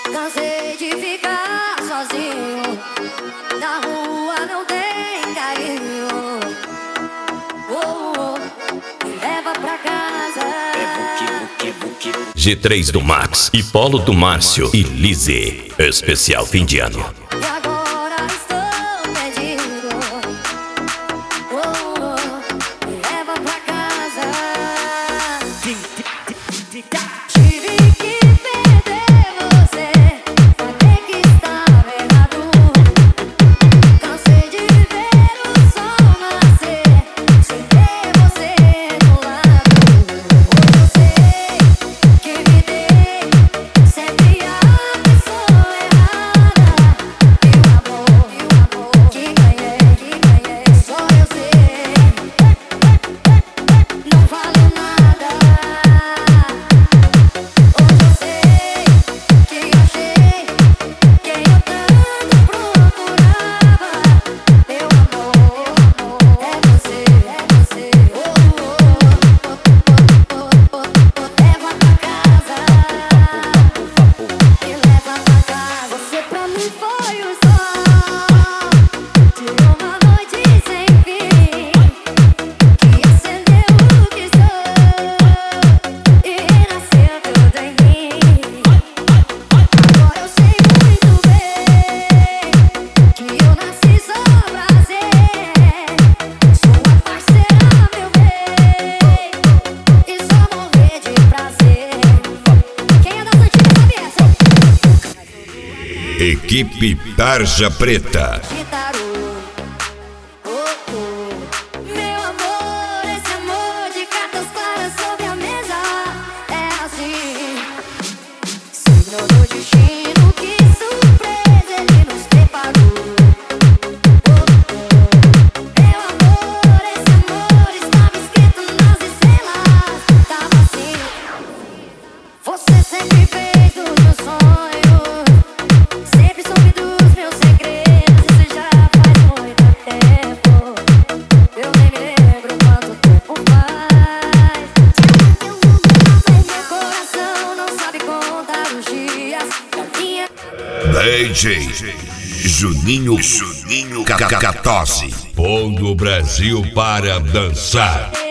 Cansei de ficar sozinho, na rua não tem carinho. Me leva pra casa. G3 do Max e Polo do Márcio e Lizzy. Especial fim de ano. E agora estou perdido. Me leva pra casa. Tive que perder você, saber que estava errado. Cansei de ver o sol nascer, sem ter você do lado. Hoje eu sei que me dei sempre a pessoa errada. E o amor que ganhei, só eu sei. Não falo nada. Hoje eu sei que achei quem eu tanto procurava. Meu amor, é você. Leva pra casa, me leva pra casa. Você pra mim foi o sol de uma noite sem fim, que acendeu o que sou e renasceu tudo em mim. Agora eu sei muito bem que eu nasci só pra ser sua parceira, meu bem, e só morrer de prazer. Quem é das antigas sabe essa? Equipe Tarja Preta. Meu amor, esse amor de cartas claras sobre a mesa é assim. Signo do destino, que surpresa ele nos preparou. Meu amor, esse amor estava escrito nas estrelas. Tava assim. Você sempre fez dos meus sonhos, sempre soube dos meus segredos. Isso já faz muito tempo, eu nem me lembro quanto tempo faz. Meu coração não sabe contar os dias da minha. DJ Juninho Cacatosse. Pondo o Brasil para dançar.